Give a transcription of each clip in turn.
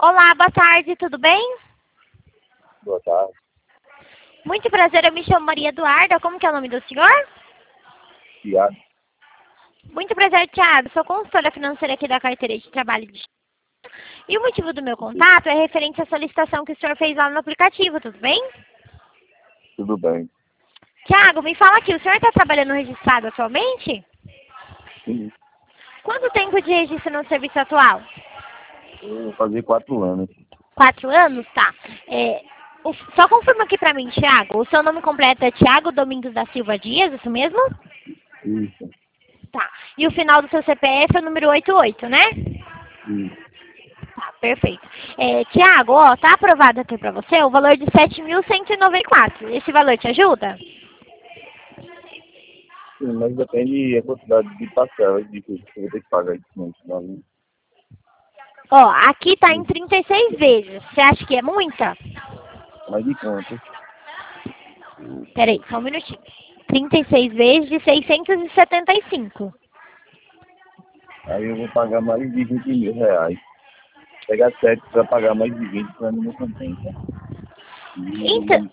Olá, boa tarde, tudo bem? Boa tarde. Muito prazer, eu me chamo Maria Eduarda. Como que é o nome do senhor? Tiago. Muito prazer, Thiago. Sou consultora financeira aqui da carteira de trabalho de... E o motivo do meu contato é referente à solicitação que o senhor fez lá no aplicativo, tudo bem? Tudo bem. Thiago, me fala aqui, o senhor está trabalhando registrado atualmente? Sim. Quanto tempo de registro no serviço atual? Eu vou fazer 4 anos. 4 anos? Tá. Só confirma aqui pra mim, Thiago. O seu nome completo é Thiago Domingos da Silva Dias, isso mesmo? Isso. Tá. E o final do seu CPF é o número 88, né? Isso. Tá, perfeito. Thiago, ó, tá aprovado aqui pra você o valor de 7.194. Esse valor te ajuda? Sim, mas depende da quantidade de parcelas de que eu vou ter que pagar isso no final. Ó, aqui tá em 36 vezes. Você acha que é muita? Mas de quanto? Peraí, só um minutinho. 36 vezes de 675. Aí eu vou pagar mais de 20 mil reais. Pegar 7 para pagar mais de 20 para mim não compensa. Então,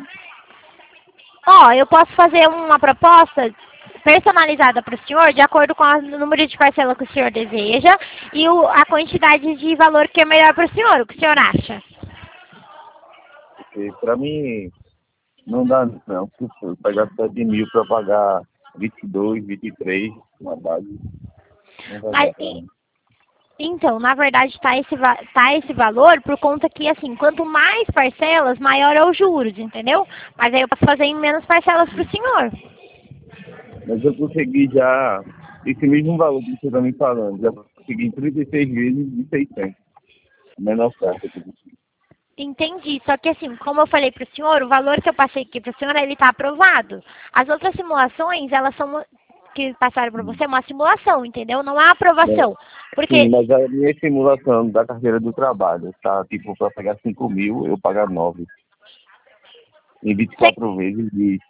ó, eu posso fazer uma proposta personalizada para o senhor, de acordo com o número de parcela que o senhor deseja e a quantidade de valor que é melhor para o senhor. O que o senhor acha? Porque para mim não dá não. Se eu pegar 7 mil para pagar 22, 23 na base, não vai Mas, dar para mim. então, na verdade, tá esse valor por conta que, assim, quanto mais parcelas, maior é os juros, entendeu? Mas aí eu posso fazer em menos parcelas para o senhor. Mas eu consegui já esse mesmo valor que você está me falando. Já consegui em 36 vezes de 600. A menor oferta que eu consegui. Entendi, só que assim, como eu falei para o senhor, o valor que eu passei aqui para o senhor, ele está aprovado. As outras simulações, elas são, que passaram para você, é uma simulação, entendeu? Não há aprovação. Sim, Porque, mas a minha simulação da carteira do trabalho, tá? Tipo, para pegar 5 mil, eu pagar 9. Em 24 vezes de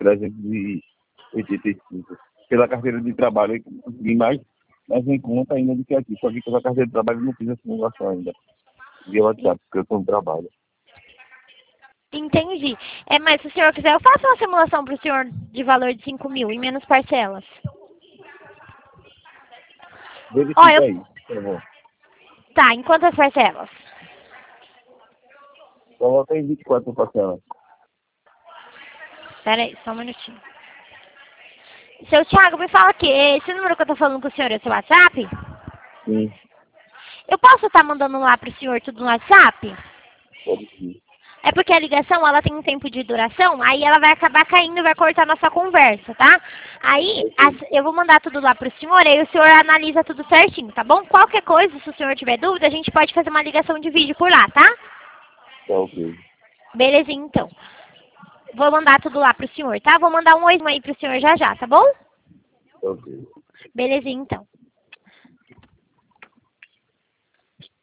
385. Pela carteira de trabalho, eu consegui mais em conta ainda do que aqui. Só que pela carteira de trabalho eu não fiz a simulação ainda. Via WhatsApp, porque eu estou no trabalho. entendi. Mas se o senhor quiser, eu faço uma simulação para o senhor de valor de 5 mil, em menos parcelas. Ó, Verifica aí, por favor. tá, em quantas parcelas? Coloca em 24 parcelas. Pera aí, só um minutinho. Seu Thiago, me fala aqui, esse número que eu tô falando com o senhor é seu WhatsApp? Sim, Eu posso estar mandando lá pro senhor tudo no WhatsApp? pode sim. É porque a ligação, ela tem um tempo de duração, aí ela vai acabar caindo e vai cortar nossa conversa, tá? Aí, eu vou mandar tudo lá pro senhor, aí o senhor analisa tudo certinho, tá bom? Qualquer coisa, se o senhor tiver dúvida, a gente pode fazer uma ligação de vídeo por lá, tá? Tá ok. Belezinha, então. Vou mandar tudo lá pro senhor, tá? Vou mandar um oi aí pro senhor já já, tá bom? Tá ok. Belezinha, então.